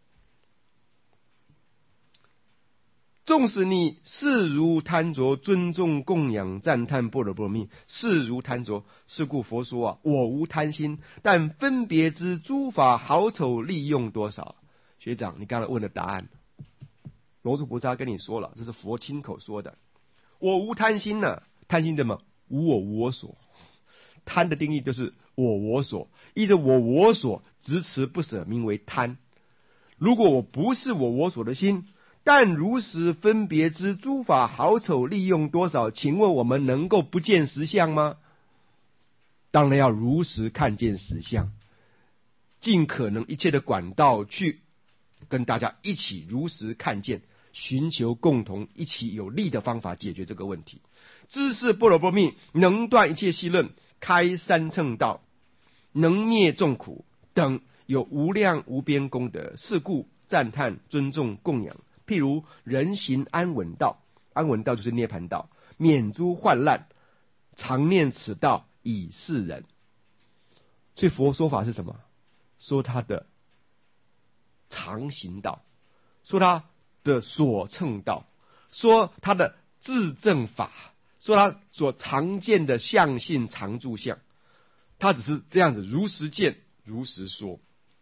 纵使你视如贪着，尊重供养赞叹般若波罗蜜，视如贪着，是故佛说啊，我无贪心，但分别知诸法好丑利用多少。学长，你刚才问的答案，龙树菩萨跟你说了，这是佛亲口说的。我无贪心呢、啊，贪心怎么？无我无我所。贪的定义就是我我所，依着我我所执持不舍，名为贪。如果我不是我我所的心，但如实分别知诸法好丑利用多少，请问我们能够不见实相吗？当然要如实看见实相，尽可能一切的管道去跟大家一起如实看见，寻求共同一起有利的方法解决这个问题。知是般若波罗蜜，能断一切戏论，开三乘道，能灭众苦等，有无量无边功德。是故赞叹尊重供养。譬如人行安稳道，安稳道就是涅盘道，免诸患难，常念此道以示人。所以佛说法是什么？说他的常行道，说他的所乘道，说他的自证法，说他所常见的相性常住相。他只是这样子如实见如实说，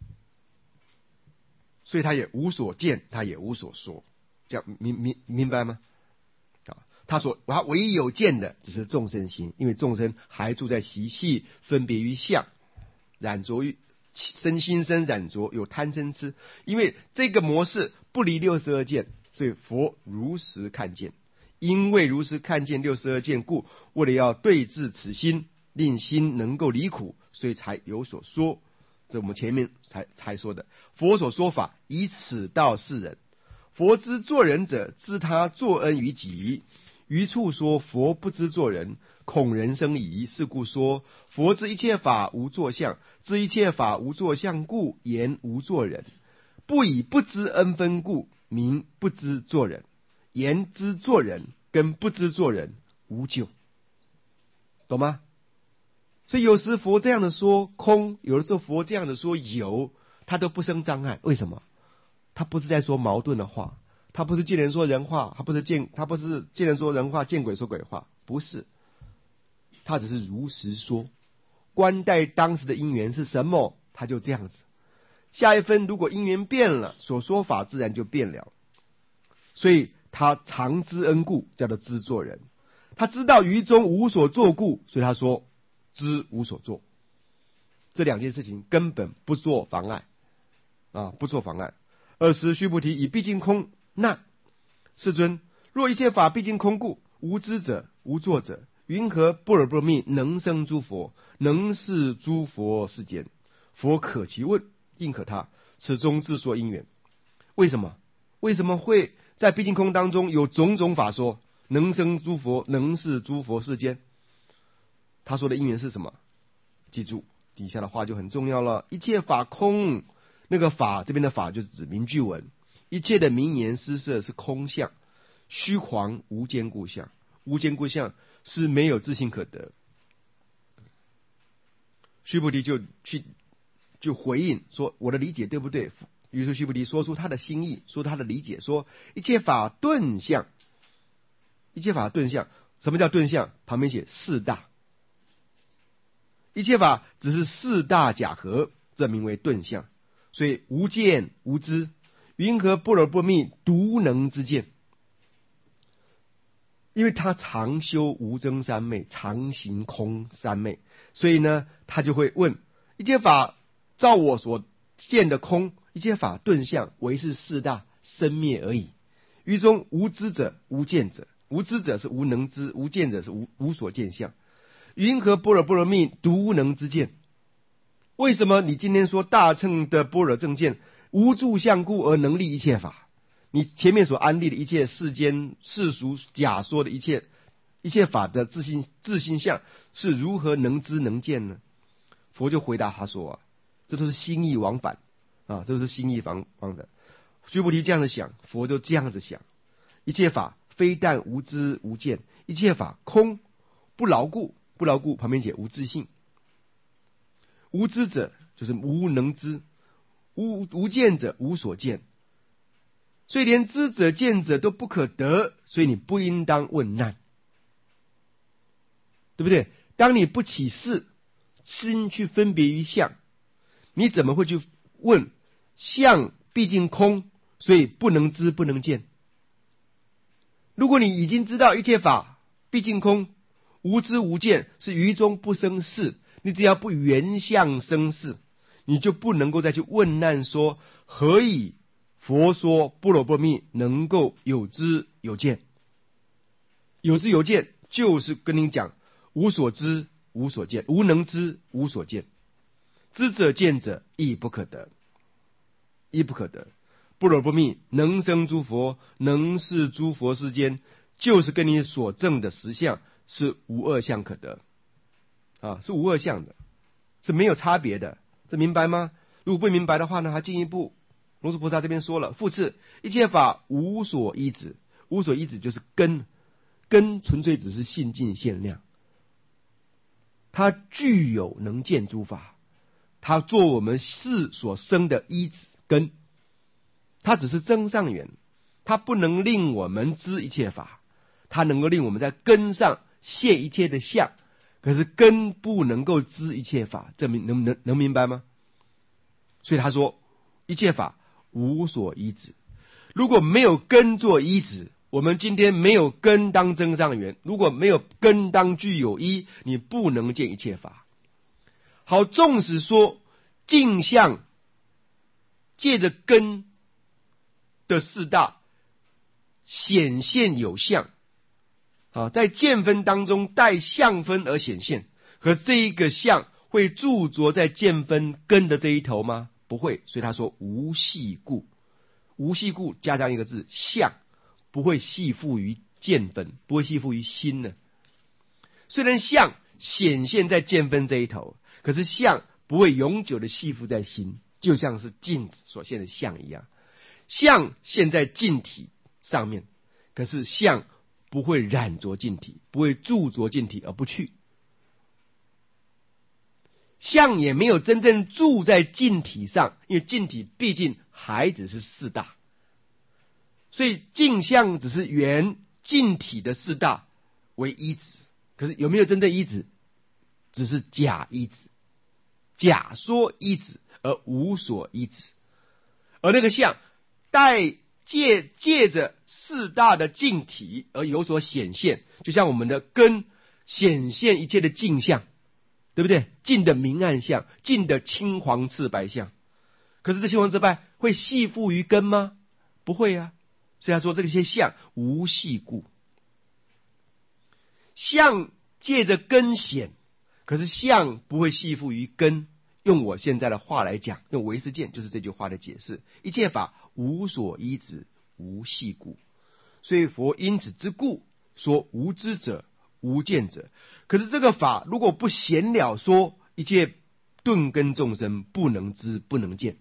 所以他也无所见，他也无所说，这样明明明白吗？啊，他所他唯一有见的只是众生心，因为众生还住在习气，分别于相，染着于身心生染着，有贪嗔痴。因为这个模式不离六十二见，所以佛如实看见。因为如实看见六十二见故，为了要对治此心，令心能够离苦，所以才有所说。这我们前面才才说的，佛所说法以此道示人。佛知做人者，知他作恩于己。于处说佛不知做人，恐人生疑。是故说佛知一切法无作相，知一切法无作相故，言无作人。不以不知恩分故，名不知做人。言知做人跟不知做人无咎，懂吗？所以有时佛这样的说空，有的时候佛这样的说有，他都不生障碍。为什么？他不是在说矛盾的话，他不是见人说人话，他不是见他不是见人说人话，见鬼说鬼话，不是，他只是如实说。观待当时的因缘是什么，他就这样子。下一分如果因缘变了，所说法自然就变了。所以他常知恩故，叫做知做人。他知道于中无所作故，所以他说知无所作。这两件事情根本不做妨碍啊，不做妨碍。尔时须菩提以毕竟空那世尊，若一切法毕竟空故，无知者无作者，云何般若波罗蜜能生诸佛，能示诸佛世间？佛可其问，应可他，此中自说因缘。为什么？为什么会在毕竟空当中有种种法说，能生诸佛，能示诸佛世间？他说的因缘是什么？记住底下的话就很重要了。一切法空，那个法这边的法就是指名句文，一切的名言施设是空相，虚晃无坚固相，无坚固相是没有自性可得。须菩提就去就回应说，我的理解对不对？于是须菩提说出他的心意，说他的理解，说一切法顿相，一切法顿相。什么叫顿相？旁边写四大， 一切法只是四大假合，这名为顿相。所以无见无知，云何般若波罗蜜独能之见？因为他常修无争三昧，常行空三昧，所以呢，他就会问：一切法照我所见的空，一切法顿相，唯是四大生灭而已。于中无知者，无见者。无知者是无能知，无见者是无无所见相。云何般若波罗蜜独能之见？为什么你今天说大乘的般若正见无住相故而能立一切法？你前面所安立的一切世间世俗假说的一切一切法的自性自性相是如何能知能见呢？佛就回答他说啊，这都是心意往返啊，这是心意往往的。须菩提这样子想，佛就这样子想，一切法非但无知无见，一切法空不牢固，不牢固旁边写无自性。无知者就是无能知，无无见者无所见，所以连知者见者都不可得，所以你不应当问难，对不对？当你不起事心去分别于相，你怎么会去问相毕竟空，所以不能知不能见？如果你已经知道一切法毕竟空，无知无见，是于中不生事，你只要不缘相生事，你就不能够再去问难说何以佛说般若波罗蜜能够有知有见？有知有见就是跟你讲无所知无所见，无能知无所见，知者见者亦不可得，亦不可得。般若波罗蜜能生诸佛，能示诸佛世间，就是跟你所证的实相是无二相可得啊，是无二相的，是没有差别的，这明白吗？如果不明白的话呢，还进一步，龙树菩萨这边说了，复次，一切法无所依止，无所依止就是根，根纯粹只是性尽限量，它具有能见诸法，它做我们事所生的依止根，它只是增上缘，它不能令我们知一切法，它能够令我们在根上现一切的相，可是根不能够知一切法，这明能能能明白吗？所以他说一切法无所依止，如果没有根做依止，我们今天没有根当增上缘，如果没有根当具有依，你不能见一切法。好，纵使说镜像借着根的四大显现有相啊，在见分当中带相分而显现，可这一个相会驻着在见分根的这一头吗？不会，所以他说无系故，无系故加上一个字相，不会系附于见分，不会系附于心呢。虽然相显现在见分这一头，可是相不会永久的系附在心，就像是镜子所现的相一样，相现在镜体上面，可是相不会染着镜体，不会驻着镜体而不去，相也没有真正住在镜体上，因为镜体毕竟还只是四大，所以镜相只是原镜体的四大为依止，可是有没有真正依止？只是假依止，假说依止而无所依止，而那个相带借借着四大的镜体而有所显现，就像我们的根显现一切的镜相，对不对？镜的明暗相，镜的青黄赤白相，可是这青黄赤白会系附于根吗？不会啊。所以他说这些相无系故，相借着根显，可是相不会系附于根。用我现在的话来讲，用唯识见就是这句话的解释，一切法无所依止，无系故。所以佛因此之故说无知者无见者，可是这个法如果不显了说，一切顿根众生不能知不能见，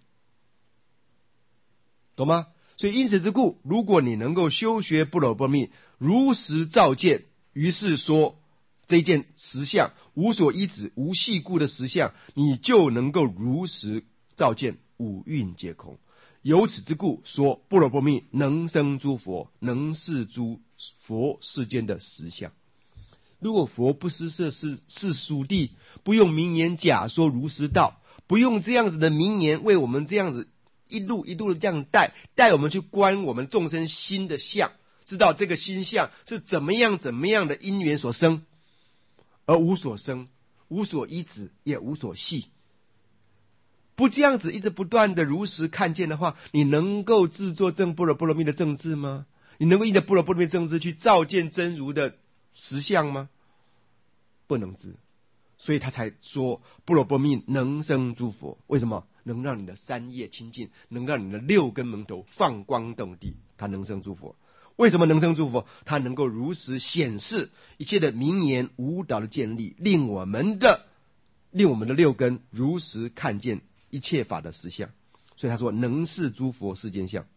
懂吗？所以因此之故，如果你能够修学般若波罗蜜，如实照见，于是说这一件实相无所依止无系故的实相，你就能够如实照见五蕴皆空。由此之故说般若波罗蜜能生诸佛，能示诸佛世间的实相。 如果佛不施设是是属地，不用名言假说如实道，不用这样子的名言为我们这样子一路一路的这样带带我们去观我们众生心的相，知道这个心相是怎么样怎么样的因缘所生，而无所生，无所依止，也无所系。不这样子一直不断的如实看见的话，你能够制作正般若波罗蜜的正智吗？你能够依着般若波罗蜜正智去照见真如的实相吗？不能知。所以他才说般若波罗蜜能生诸佛。为什么？能让你的三业清净，能让你的六根蒙头放光动地，它能生诸佛。为什么能生诸佛？它能够如实显示一切的名言无导的建立，令我们的令我们的六根如实看见一切法的实相。所以他说能示诸佛世间相。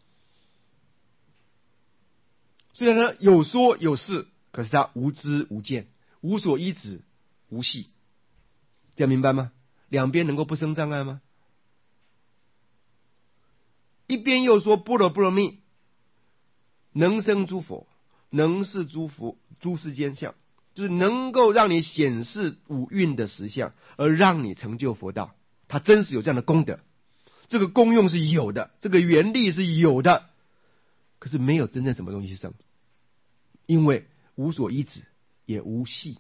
虽然呢有说有示，可是他无知无见，无所依止，无系。这样明白吗？两边能够不生障碍吗？一边又说般若波罗蜜能生诸佛，能示诸佛诸世间相，就是能够让你显示五蕴的实相，而让你成就佛道。它真实有这样的功德，这个功用是有的，这个原力是有的，可是没有真正什么东西生，因为无所依止，也无系。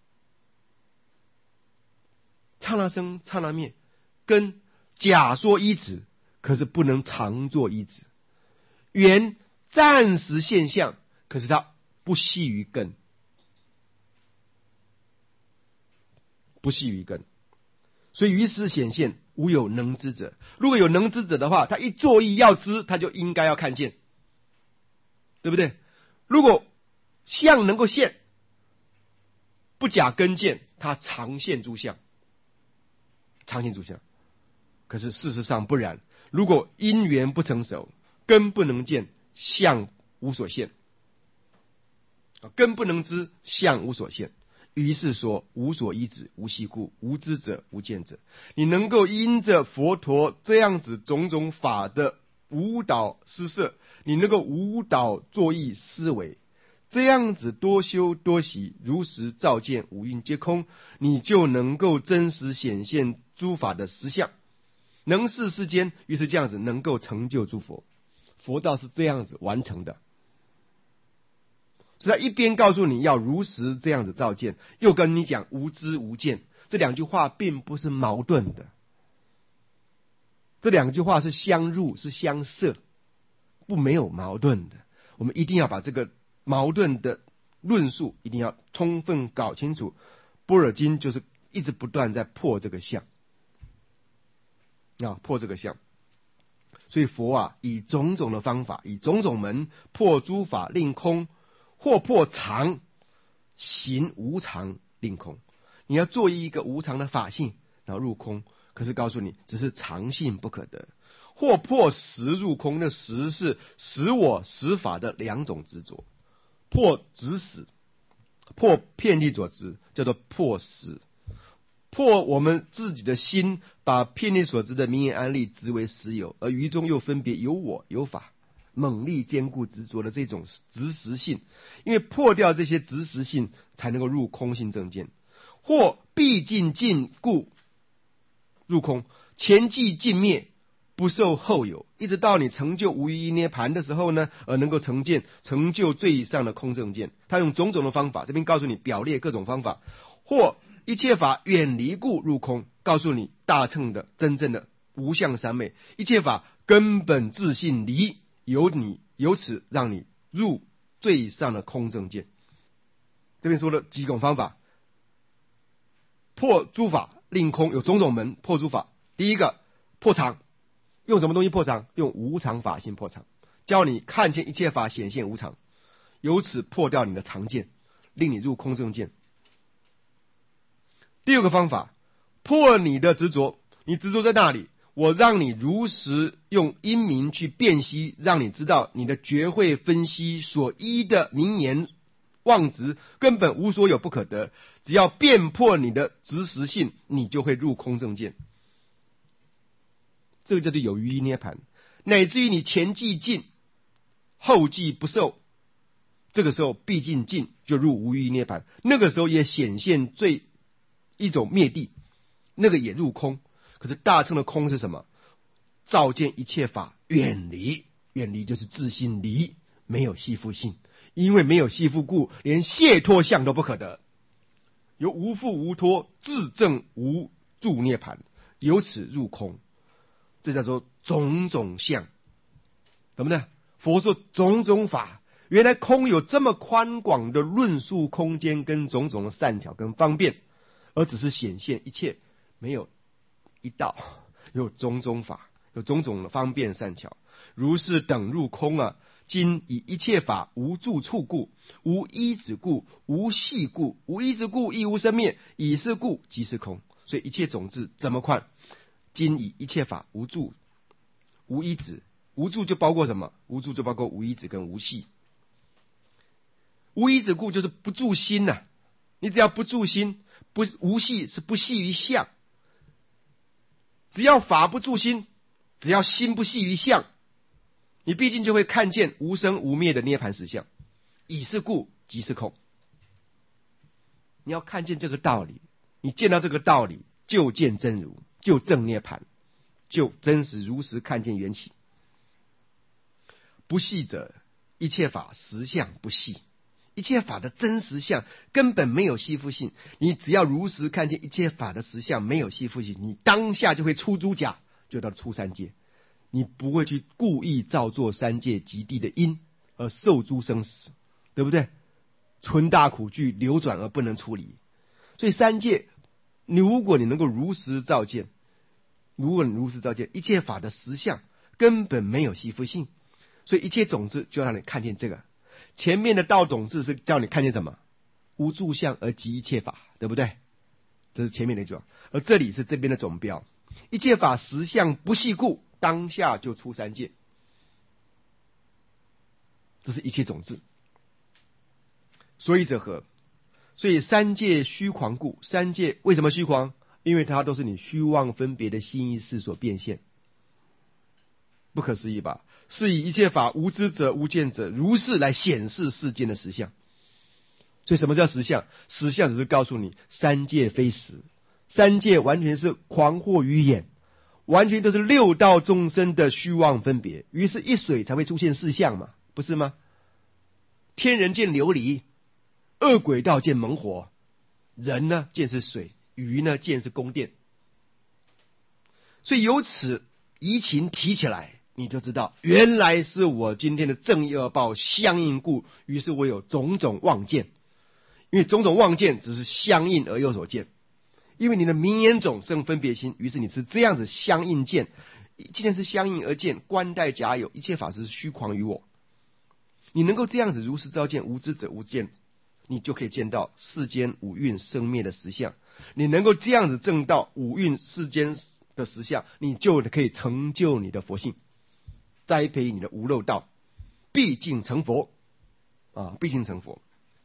刹那生刹那灭，跟假说依止，可是不能常作依止。缘暂时现象，可是它不系于根，不系于根。所以于是显现无有能知者。如果有能知者的话，他一作意要知，他就应该要看见，对不对？如果相能够现，不假根见，他常现诸相，常现诸相。可是事实上不然，如果因缘不成熟，根不能见，相无所现，根不能知，相无所现。于是说无所依止，无系故，无知者无见者。你能够因着佛陀这样子种种法的无导施设，你能够无导作意思维，这样子多修多习，如实照见五蕴皆空，你就能够真实显现诸法的实相，能示世间。于是这样子能够成就诸佛。佛道是这样子完成的。所以他一边告诉你要如实这样子照见，又跟你讲无知无见，这两句话并不是矛盾的，这两句话是相入，是相摄，不没有矛盾的。我们一定要把这个矛盾的论述一定要充分搞清楚。般若经就是一直不断在破这个相啊，破这个相。所以佛啊，以种种的方法，以种种门破诸法令空，或破常行无常令空。你要做一个无常的法性，然后入空，可是告诉你只是常性不可得。或破实入空，那实是实我实法的两种执着。破执实，破遍历所执，叫做破实。破我们自己的心，把遍历所知的名言安立执为实有，而于中又分别有我有法，猛力坚固执着的这种执实性。因为破掉这些执实性，才能够入空性正见。或毕竟尽故入空，前寂尽灭，不受后有，一直到你成就无余涅盘的时候呢，而能够成见成就最以上的空正见。他用种种的方法，这边告诉你表列各种方法。或一切法远离故入空，告诉你大乘的真正的无相三昧，一切法根本自性离，由你由此让你入最上的空正见。这边说了几种方法，破诸法令空有种种门破诸法。第一个破常，用什么东西破常？用无常法性破常，教你看见一切法显现无常，由此破掉你的常见，令你入空正见。第二个方法，破你的执着。你执着在那里，我让你如实用因明去辨析，让你知道你的觉慧分析所依的名言妄执根本无所有不可得。只要辨破你的执实性，你就会入空正见。这个叫做有余涅盘，乃至于你前寂尽，后寂不受， 这个时候毕竟尽就入无余涅盘，那个时候也显现最一种灭地，那个也入空。可是大乘的空是什么？照见一切法远离，远离就是自心离，没有系缚性，因为没有系缚故，连解脱相都不可得。由无缚无脱，自证无住涅盘，由此入空，这叫做种种相。怎么呢？佛说种种法，原来空有这么宽广的论述空间跟种种的善巧跟方便，而只是显现一切没有一道，有种种法，有种种的方便善巧，如是等入空啊。今以一切法无住处故，无依止故，无系故，无依止故亦无生灭，以是故即是空。所以一切种子怎么宽？今以一切法无住无依止，无住就包括什么？无住就包括无依止跟无系。无依止故就是不住心呐、啊，你只要不住心，不无系是不系于相，只要法不住心，只要心不系于相，你毕竟就会看见无生无灭的涅槃实相，以是故即是空。你要看见这个道理，你见到这个道理，就见真如，就证涅槃，就真实如实看见缘起。不系者，一切法实相不系，一切法的真实相根本没有系缚性。你只要如实看见一切法的实相没有系缚性，你当下就会出诸假，就到出三界。你不会去故意造作三界极地的因而受诸生死，对不对？存大苦具流转而不能出离。所以三界，你如果你能够如实照见，如果你如实照见一切法的实相根本没有系缚性，所以一切种子就让你看见这个。前面的道种子是叫你看见什么？无住相而即一切法，对不对？这是前面那句话。而这里是这边的总标，一切法实相不系故，当下就出三界，这是一切种子。所以者何？所以三界虚狂故。三界为什么虚狂？因为它都是你虚妄分别的心意识所变现。不可思议吧？是以一切法无知者无见者，如是来显示世间的实相。所以什么叫实相？实相只是告诉你三界非实，三界完全是狂惑于眼，完全都是六道众生的虚妄分别，于是一水才会出现四相嘛，不是吗？天人见琉璃，恶鬼道见猛火，人呢见是水，鱼呢见是宫殿。所以由此移情提起来，你就知道原来是我今天的正义恶报相应故，于是我有种种妄见。因为种种妄见只是相应而有所见，因为你的名言种生分别心，于是你是这样子相应见。既然是相应而见，观待假有，一切法是虚狂于我。你能够这样子如实照见无知者无见，你就可以见到世间五蕴生灭的实相。你能够这样子证到五蕴世间的实相，你就可以成就你的佛性，栽培你的无漏道，毕竟成佛啊！毕竟成佛。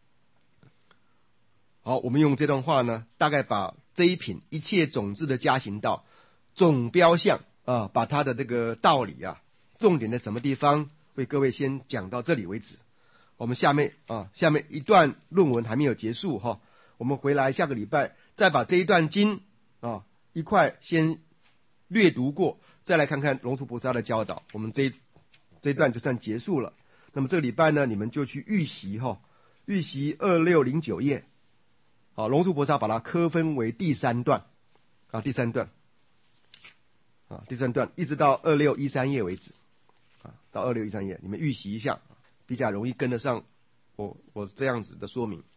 好，我们用这段话呢，大概把这一品一切种子的加行道总标相啊，把它的这个道理啊，重点在什么地方，为各位先讲到这里为止。我们下面啊，下面一段论文还没有结束哈，我们回来下个礼拜再把这一段经啊一块先略读过，再来看看龙树菩萨的教导。我们这一这一段就算结束了。那么这个礼拜呢，你们就去预习哈，预习二六零九页。好，龙树菩萨把它科分为第三段啊，第三段啊，第三段一直到二六一三页为止啊，到二六一三页，你们预习一下，比较容易跟得上我我这样子的说明。